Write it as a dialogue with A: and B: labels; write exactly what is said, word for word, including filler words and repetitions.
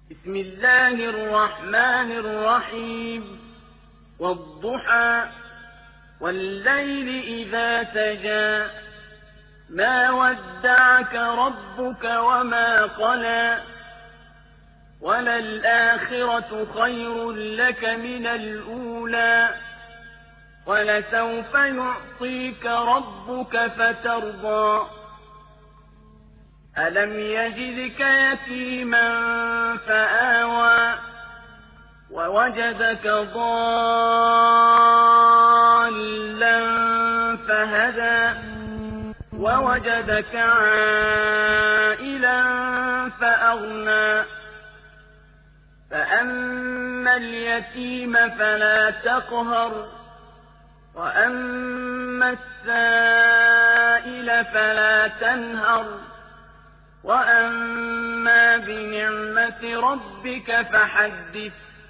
A: بسم الله الرحمن الرحيم والضحى والليل إذا سجى ما ودعك ربك وما قلى وللآخرة خير لك من الأولى ولسوف يعطيك ربك فترضى ألم يجدك يتيما فآوى ووجدك ضالا فهدى ووجدك عائلا فأغنى فأما اليتيم فلا تقهر وأما السائل فلا تنهر وأما بنعمة ربك فحدث